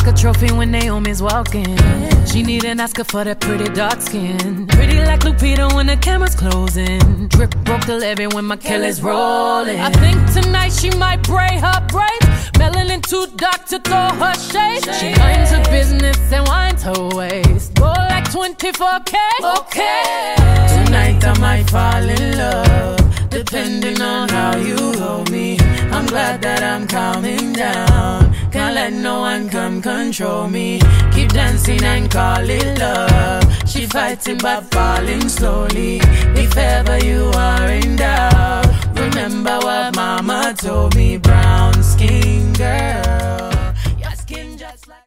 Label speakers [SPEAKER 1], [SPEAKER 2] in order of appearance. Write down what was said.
[SPEAKER 1] a trophy when Naomi's walking. She need an Oscar for that pretty dark skin. Pretty like Lupita when the camera's closing. Drip broke the levee when my Kelly's rolling. I think tonight she might braid her braids. Melanin too dark to throw her shade. She minds her business and winds her waist. Go like 24K. Okay. Tonight I might fall in love, depending on how you hold me. I'm glad that I'm calming down. Can't let no one come control me. Keep dancing and call it love. She fighting but falling slowly. If ever you are in doubt, remember what mama told me, brown skin girl.